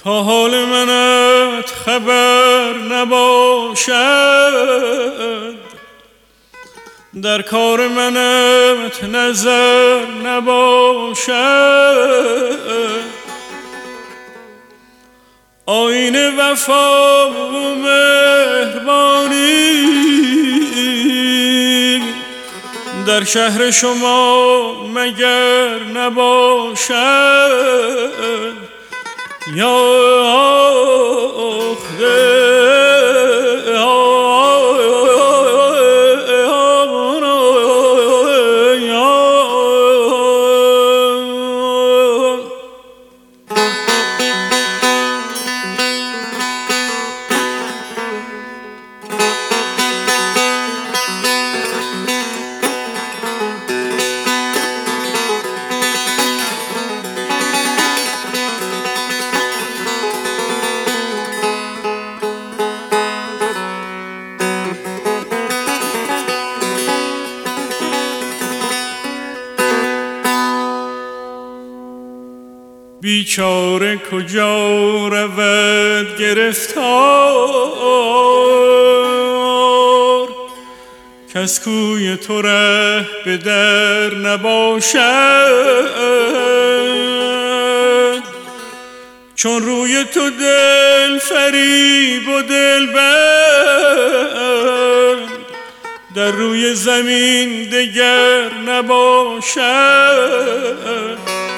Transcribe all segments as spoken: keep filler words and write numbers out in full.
تا حال منت خبر نباشد، در کار منت نظر نباشد. آیین وفا و مهربانی در شهر شما مگر نباشد؟ یا بیچاره کجا رود گرفتار، کس کوی تو ره به در نباشد. چون روی تو دل فریب و دل بند، در روی زمین دگر نباشد.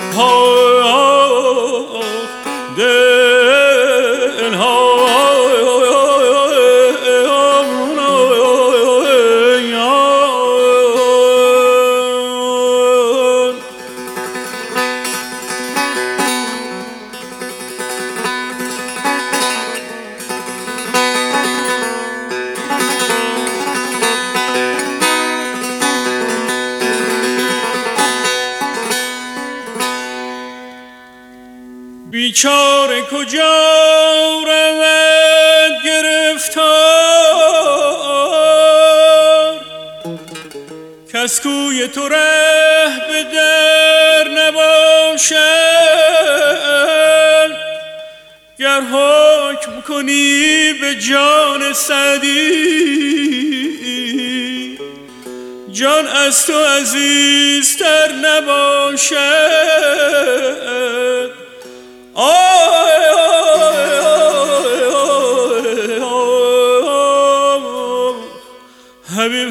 دل ها بیچاره کجا رود گرفتار، کس کوی تو ره به در نباشد. گر حکم کنی به جان سعدی، جان از تو عزیزتر نباشد. آی آی آی آی حبیب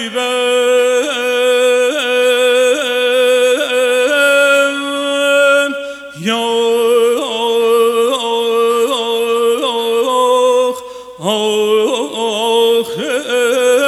حبیبم یا آخ